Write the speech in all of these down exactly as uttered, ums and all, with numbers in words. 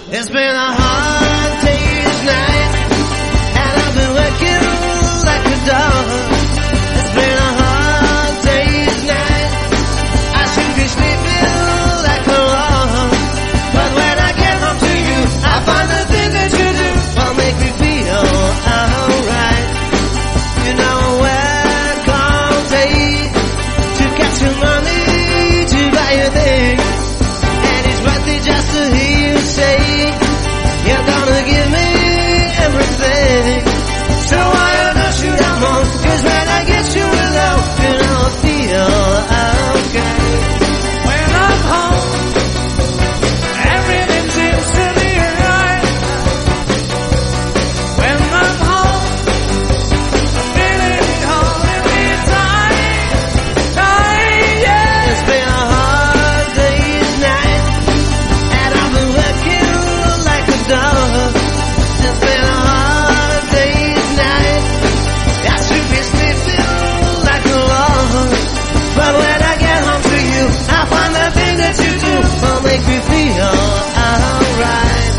It's been a hard day's night, and I've been working like a dog. It's been a hard day's night, I should be sleeping like a log. But when I get home to you, I find the thing that you do will make me feel alright. You know where all day to get your money to buy a thing, and it's worth it just to hear you say you're gonna give me everything. So why don't you come on? 'Cause when I get you alone, you know I feel okay. When I'm home, everything seems to be right. When I'm home, I'm feeling home every time, time, yeah. It's been a hard day's night, and I've been working like a dog. It's been a hard day's night, I should be sleeping like a log. But when I get home to you, I find the thing that you do will make me feel alright.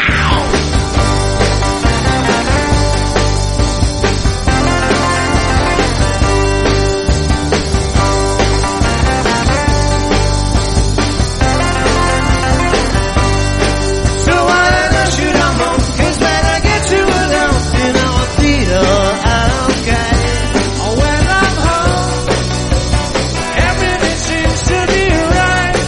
So why don't you come home? 'Cause when I get you alone, you know I feel okay. Oh, when I'm home, everything seems to be right.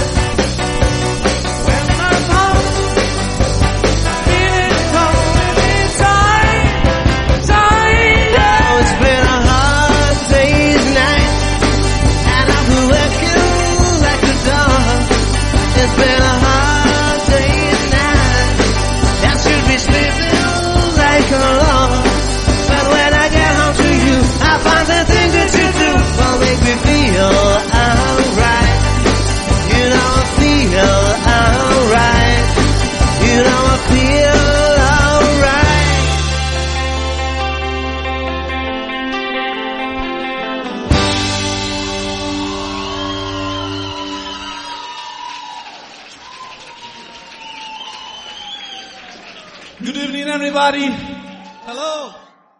When I'm home, feeling home every time, time, yeah. Oh, it's been a hard day's night, and I've been working like a dog. It's been a hard day's night, I should be sleeping like a log. But when I get home to you, I find the thing that you do will make me feel alright. You know I feel alright. You know I feel alright. Good evening, everybody. Hello.